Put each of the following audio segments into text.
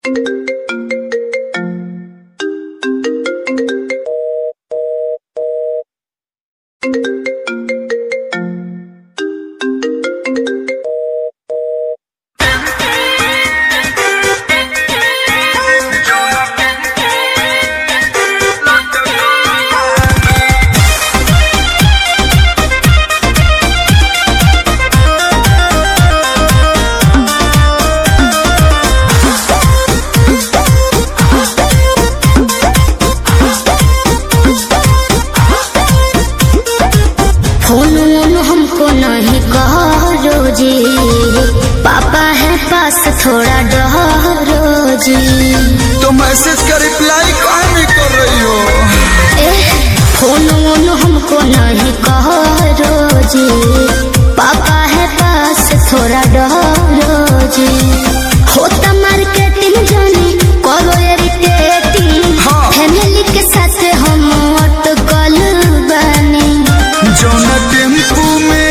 थोड़ा डरो जी। तो मैसेज का रिप्लाई काहे नहीं कर रही हो? फोन वोन हमको नहीं करो जी, पापा है पास थोड़ा डरो जी। होता मार्केटिंग जानी करो इरिटेटिंग, फैमिली के साथ हम अटकल बानी। जौना टेम्पू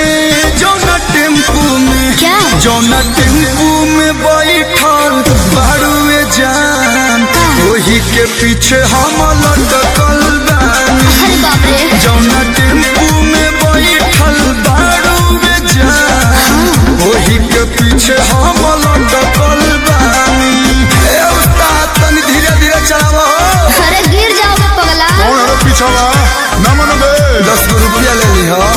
में क्या जौना टेम्पू में बैठल बारुए जान, वही के पीछे हम लटकल बानी। अरे बाप रे। जौना टेम्पू में बैठल बारुए जान, वही के पीछे हम लटकल बानी। ए उस्ताद तनी धीरे धीरे चलाओ। अरे गिर जाओगे पगला। कौन है पीछवा? ना मनो बे 10 रुपया ले ली हो।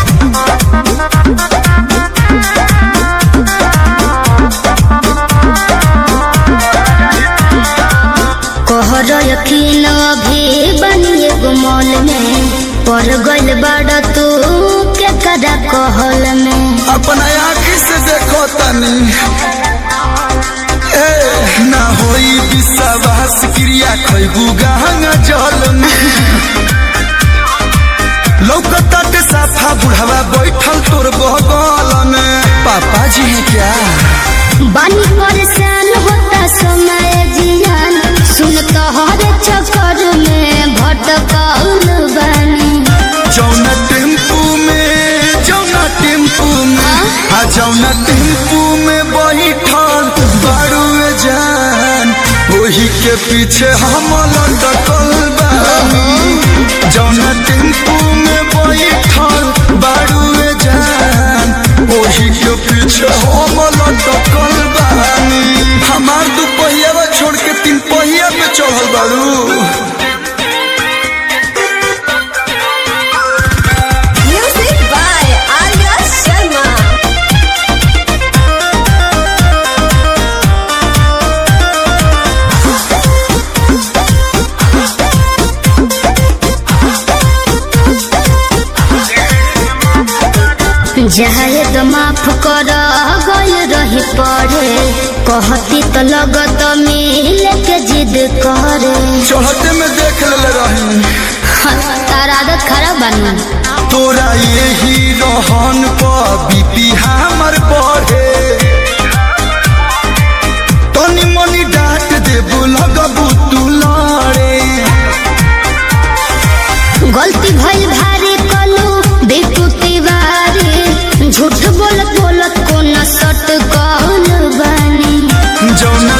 यकीन अभी बनिए गुमल में पड़ गइल बाड़ा तू के कदा कहल में। अपना आँखी से देखो तनी ना होई विश्वास क्रिया खैबू गहंगा जल में। लौकता के साफा बुढ़ावा बैठल तोर बगल में। पापा जी है क्या? बानी परेशान होता समय जियान, सुन तोहर चक्कर में भटकल बानी। जौना टेम्पू में बैठल बारुए जान, वही के पीछे हम लटकल बानी। जौना टेम्पू में बैठल बारुए जान, वही के पीछे हम लटकल बानी। हमार 2 पहिया छोड़ के 3 पहिया पे चढ़ल बारू। जाए तो माफ कर गइल रही पढ़े, कहती तो लगत मिल के जिद करे। चढ़ते में देख ले रही तार आदत खराब बनी। तोरा यही रहन पर बीपी हमर बढ़े। तनी मनी डांट देबू लगबू तू लड़े। गलती भइल भारी कलू बेटू तिवारी, झूठ बोलत बोलत को न सट कौन बानी। जौना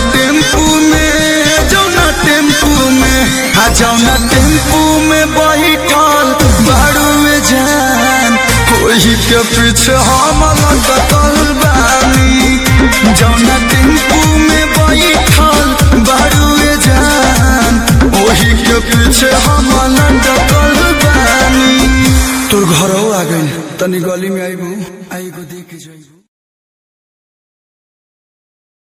टेम्पू में बैठल बारुए जान, वही के पीछे हम लटकल बानी। जौना टेम्पू में बैठल बारुए जान, वही के पीछे हम लटकल बानी। तोर घरों आ गइल, तनी गली में आइबू देख जाइबू।